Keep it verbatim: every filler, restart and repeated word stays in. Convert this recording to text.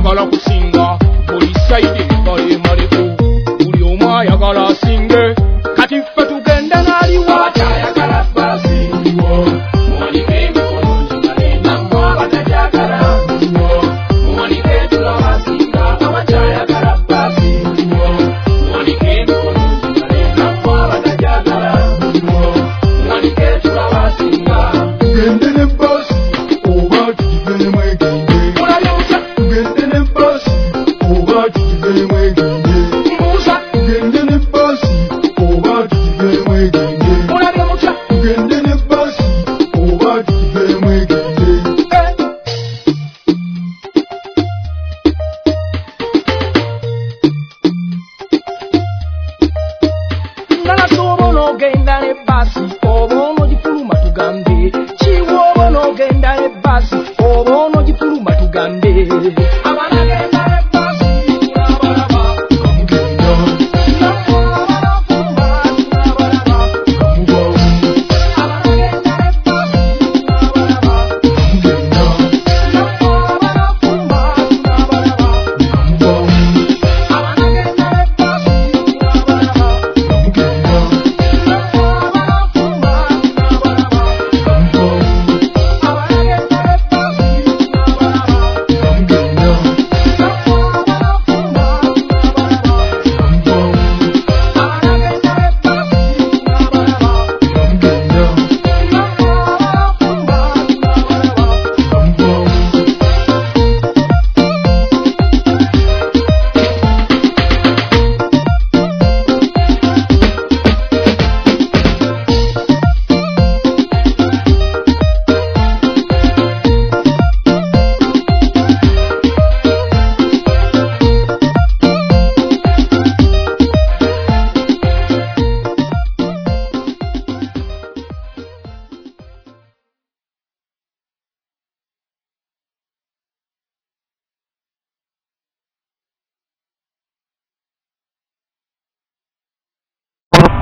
ayagala kusinga buli saidi bali maliku buli omu ayagala asinge kati ffe tugende n'aliwa abakyayagala basingiwo muwanike emikono gimale nammwe abatajagala muwanike tulabasinga abakyayagala basingiwo muwanike emikono gimale nammwe abatajagala muwanike tulabasinga tugende ne basi oba tugende mwegende tugende ne basi oba tugende mwegende tugende ne basi oba tugende mwegende tugende ne basi oba tugende mwegende nala sobola ogenda ne basi oba